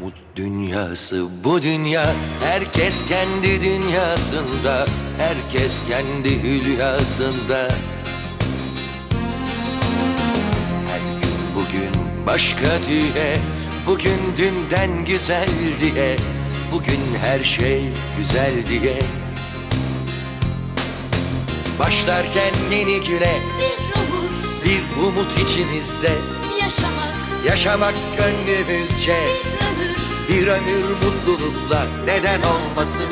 Umut dünyası bu dünya, herkes kendi dünyasında, herkes kendi hülyasında. Her gün bugün başka diye, bugün dünden güzel diye, bugün her şey güzel diye. Başlarken yeni güne bir umut içimizde, yaşamak gönlümüzce, bir ömür mutlulukla neden olmasın?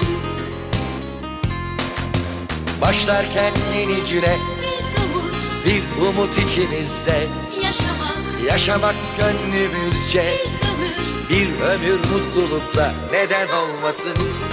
Başlarken yeni güne bir umut içimizde, yaşamak gönlümüzce, bir ömür mutlulukla neden olmasın?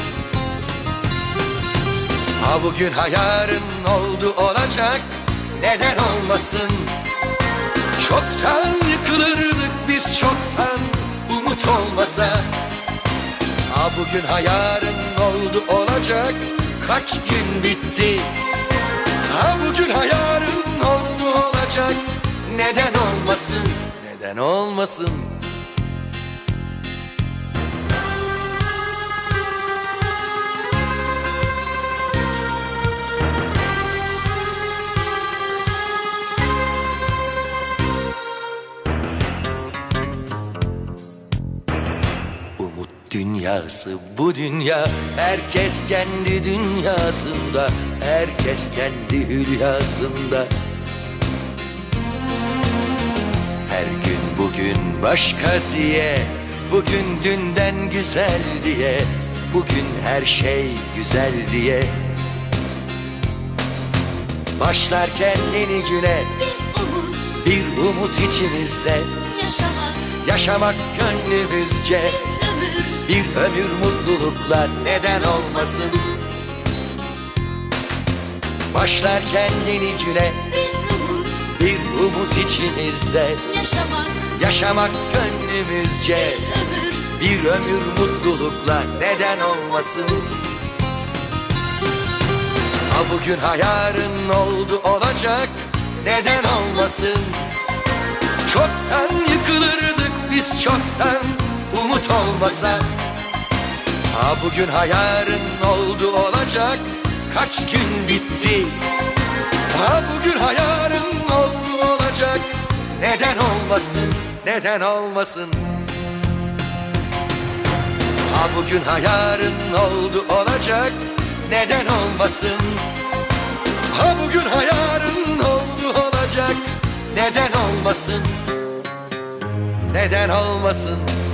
Ha bugün ha yarın oldu olacak, neden olmasın? Çoktan yıkılırdık biz, çoktan umut olmasa. Ha bugün ha yarın oldu olacak, kaç gün bitti? Ha bugün ha yarın oldu olacak, neden olmasın? Neden olmasın? Dünyası bu dünya, herkes kendi dünyasında, herkes kendi hülyasında. Her gün bugün başka diye, bugün dünden güzel diye, bugün her şey güzel diye. Başlarken yeni güne bir umut içimizde, yaşamak gönlümüzce, bir ömür mutlulukla neden olmasın? Başlarken yeni güne bir umut içimizde, yaşamak gönlümüzce, bir ömür mutlulukla neden olmasın? Ha bugün ha yarın oldu olacak, neden olmasın? Çoktan yıkılırdık biz, çoktan umut olmasa. Ha bugün ha yarın oldu olacak, kaç gün bitti? Ha bugün ha yarın oldu olacak, neden olmasın? Neden olmasın? Ha bugün ha yarın oldu olacak, neden olmasın? Ha bugün ha yarın oldu olacak, neden olmasın? Neden olmasın?